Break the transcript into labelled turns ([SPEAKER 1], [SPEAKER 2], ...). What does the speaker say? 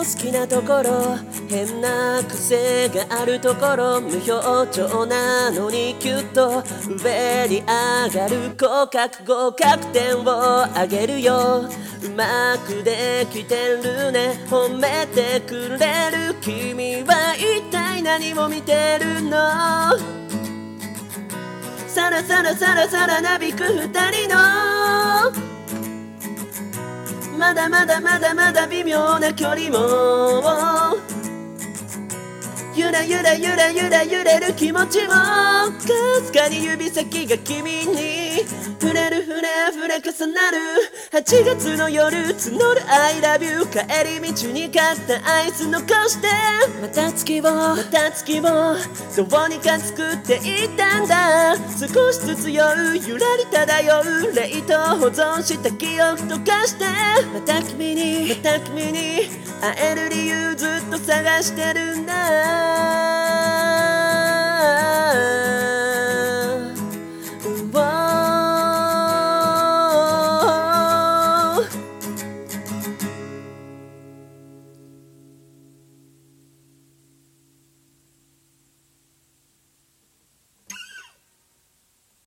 [SPEAKER 1] 好きなところ、変な癖があるところ、無表情なのにキュッと上に上がる合格点をあげるよ。うまくできてるね、褒めてくれる。君は一体何を見てるの？さらさらさらさらなびく二人のまだまだまだまだ微妙な距離もゆらゆらゆらゆら揺れる気持ちもかすかに指先が君に触れる触れ触れ重なる8月の夜募る I love you 帰り道に買ったアイス残してまた月をどうにか作っていったんだ少しずつ酔うゆらり漂う冷凍保存した記憶とかしてまた君に会える理由ずっと探してるんだ